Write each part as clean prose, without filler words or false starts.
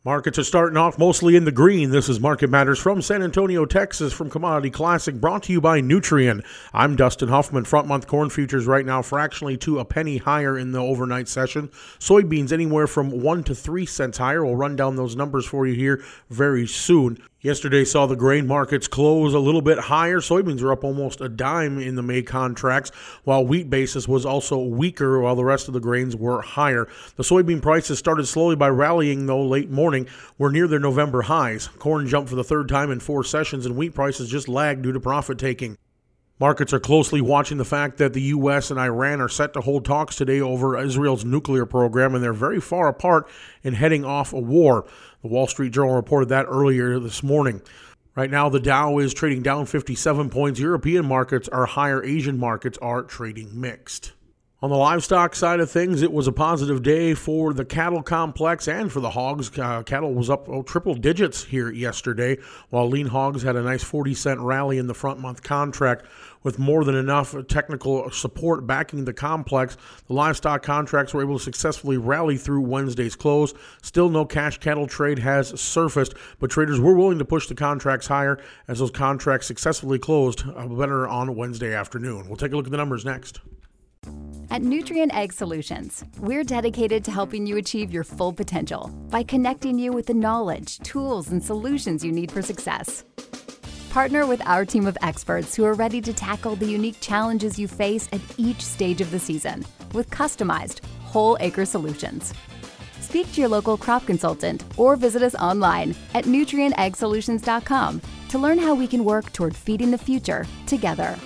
Markets are starting off mostly in the green. This is Market Matters from San Antonio, Texas, from Commodity Classic, brought to you by Nutrien. I'm Dustin Huffman. Front month corn futures right now fractionally to a penny higher in the overnight session. Soybeans anywhere from 1 to 3 cents higher. We'll run down those numbers for you here very soon. Yesterday saw the grain markets close a little bit higher. Soybeans are up almost a dime in the May contracts, while wheat basis was also weaker while the rest of the grains were higher. The soybean prices started slowly by rallying, though, late morning. We're near their November highs. Corn jumped for the third time in 4 sessions, and wheat prices just lagged due to profit taking. Markets are closely watching the fact that the U.S. and Iran are set to hold talks today over Israel's nuclear program, and they're very far apart in heading off a war. The Wall Street Journal reported that earlier this morning. Right now, the Dow is trading down 57 points. European markets are higher. Asian markets are trading mixed. On the livestock side of things, it was a positive day for the cattle complex and for the hogs. Cattle was up triple digits here yesterday, while lean hogs had a nice 40-cent rally in the front month contract. With more than enough technical support backing the complex, the livestock contracts were able to successfully rally through Wednesday's close. Still no cash cattle trade has surfaced, but traders were willing to push the contracts higher as those contracts successfully closed better on Wednesday afternoon. We'll take a look at the numbers next. At Nutrien Ag Solutions, we're dedicated to helping you achieve your full potential by connecting you with the knowledge, tools, and solutions you need for success. Partner with our team of experts who are ready to tackle the unique challenges you face at each stage of the season with customized, whole-acre solutions. Speak to your local crop consultant or visit us online at nutrienagsolutions.com to learn how we can work toward feeding the future together.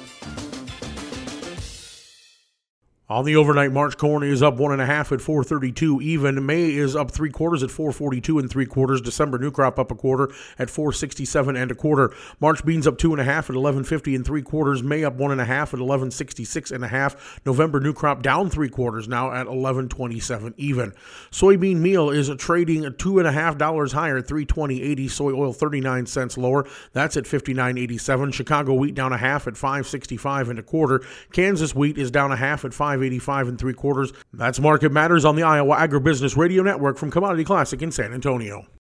On the overnight, March corn is up 1.5 at 4.32 even. May is up 3/4 at 4.42 3/4. December new crop up 1/4 at 4.67 1/4. March beans up 2.5 at 11.50 3/4. May up 1.5 at 11.66 1/2. November new crop down 3/4 now at 11.27 even. Soybean meal is trading $2.50 higher at 3.20.80. Soy oil 39 cents lower. That's at 59.87. Chicago wheat down 1/2 at 5.65 1/4. Kansas wheat is down 1/2 at 5.85 3/4. That's Market Matters on the Iowa Agribusiness Radio Network from Commodity Classic in San Antonio.